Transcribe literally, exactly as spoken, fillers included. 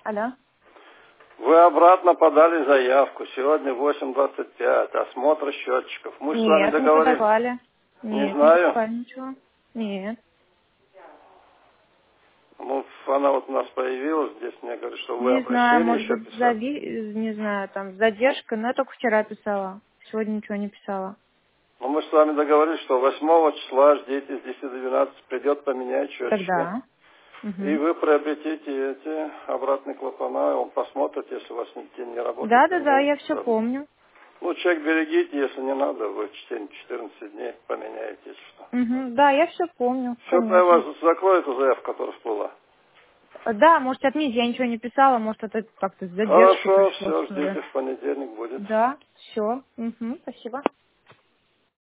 Алло. Вы обратно подали заявку. Сегодня восемь двадцать пять. Осмотр счетчиков. Мы с вами Нет, не договорились. подавали. Не Нет, не знаю. подавали ничего. Нет. Ну, она вот у нас появилась здесь. Мне говорит, что вы Не знаю, обращение может еще быть, писали. зави... не знаю, там, задержка, но я только вчера писала. Сегодня ничего не писала. Но мы с вами договорились, что восьмого числа ждите с десяти до двенадцати. Придет поменять счетчики. Тогда. И Угу. вы приобретите эти обратные клапана. Он посмотрит, если у вас нигде не работает. Да, да, да, поменяйте я все сразу. помню. Ну, чек берегите, если не надо, вы в течение четырнадцати дней поменяете, если что. Угу. Да, я все помню, Все, я конечно. вас закрою эту заявку, которая всплыла. Да, можете отметить, я ничего не писала, может, это как-то с задержкой Хорошо, пришло, все, что ли. ждите, в понедельник будет. Да, все. Угу, спасибо.